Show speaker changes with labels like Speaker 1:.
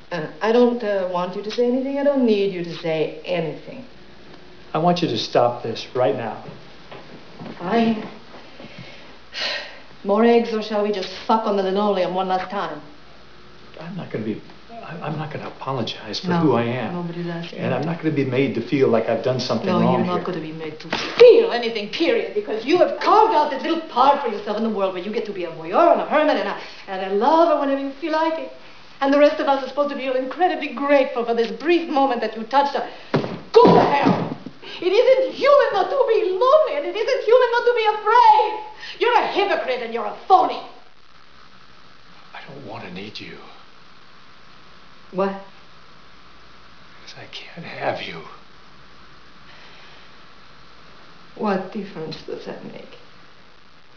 Speaker 1: I don't want you to say anything. I don't need you to say anything.
Speaker 2: I want you to stop this right now.
Speaker 1: Fine. More eggs, or shall we just fuck on the linoleum one last time?
Speaker 2: I'm not going to apologize for
Speaker 1: No,
Speaker 2: who I am.
Speaker 1: nobody's asking.
Speaker 2: And I'm not going to be made to feel like I've done something wrong.
Speaker 1: No, you're not going to be made to feel anything, period, because you have carved out this little part for yourself in the world where you get to be a voyeur and a hermit and a lover whenever you feel like it. And the rest of us are supposed to feel incredibly grateful for this brief moment that you touched us. Go to hell! It isn't human not to be lonely, and it isn't human not to be afraid. You're a hypocrite and you're a phony.
Speaker 2: I don't want to need you.
Speaker 1: What?
Speaker 2: Because I can't have you.
Speaker 1: What difference does that make?